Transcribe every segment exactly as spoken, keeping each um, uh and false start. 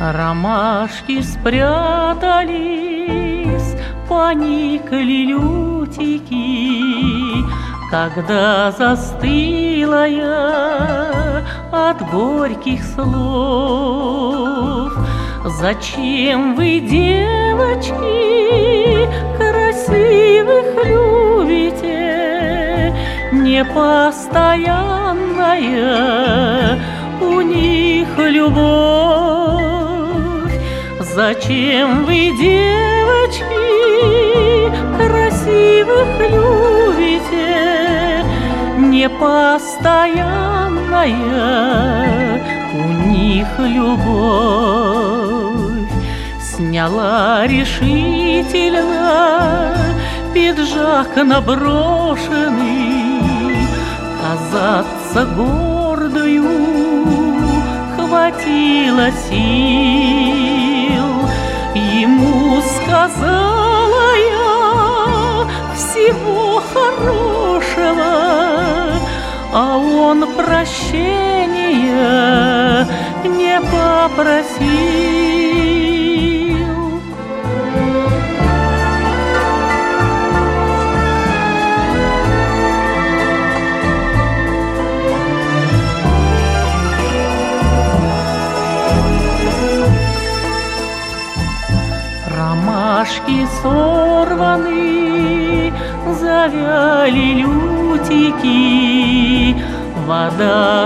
Ромашки спрятались, поникли лютики, когда застыла я от горьких слов. Зачем вы, девочки, красивых любите? Непостоянная у них любовь. Зачем вы, девочки, красивых любите? Непостоянная у них любовь. Сняла решительно пиджак наброшенный, казаться гордою хватило сил. Ему сказала я всего хорошего, а он прощения не попросил. Ромашки сорваны, завяли лютики, вода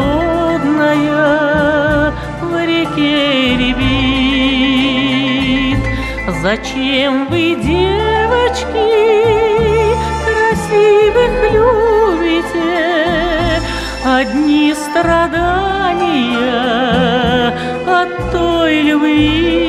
холодная в реке рябит. Зачем вы, девочки, красивых любите? Одни страдания от той любви.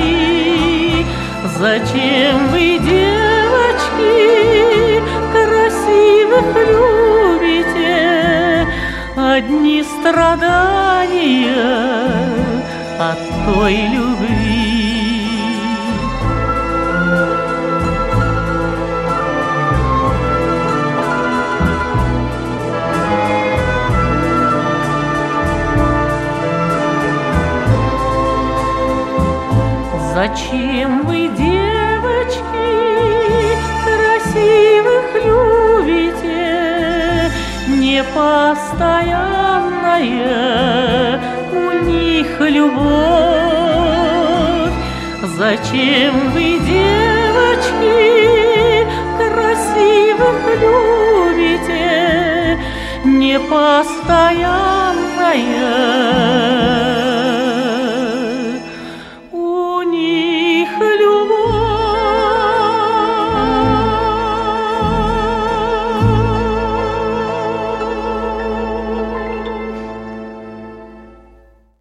Зачем вы, девочки, красивых любите? Одни страдания от той любви. Зачем вы, девочки, красивых любите? Непостоянная у них любовь. Зачем вы, девочки, красивых любите? Непостоянная